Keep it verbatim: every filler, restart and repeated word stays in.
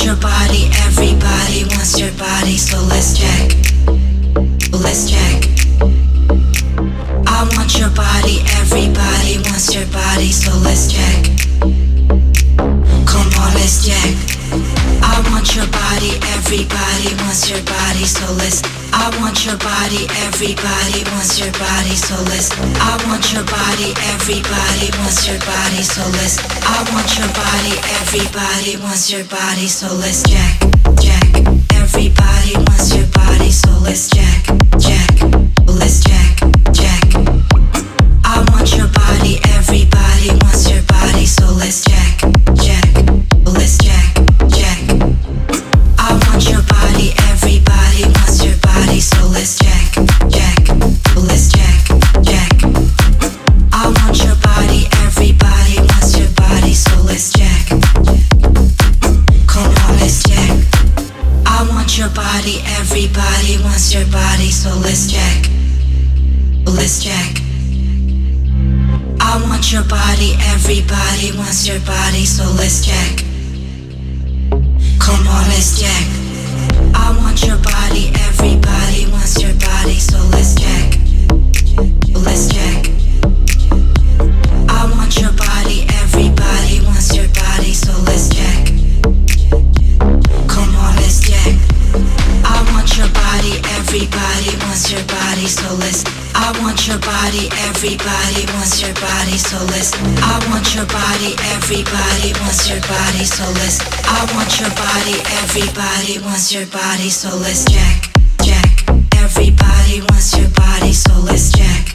your body, everybody wants your body, so let's check. Let's check. I want your body, everybody wants your body, so let's check. Come on, let's check. I want your body, everybody wants your body, so let's. I want your body, everybody wants your body, so let's. I want your body, everybody wants your body, so let's. I want your body, everybody wants your body, so let's check, check. Everybody wants your body, so let's check, check. Let's check, check. I want your body, everybody wants your body, so let's check, check. Let's check, check. I want your body, everybody wants your body, so let's check, check. Let's check, check. I want your body, everybody wants your body, so let's check. Come on, let's check. I want your body, everybody wants your body, so let's check. Let's check. I want your body, everybody wants your body, so let's check. Come on, let's check. I want your body, everybody wants your body, so let's check. Let's check. I want your body, everybody wants your body, so let's check. Come on, let's check. I want your body, everybody wants your body, so let's. I want your body, everybody wants your body, so let's. I want your body, everybody wants your body, so let's. I want your body, everybody wants your body, so let's check, check. Everybody wants your body, so let's check.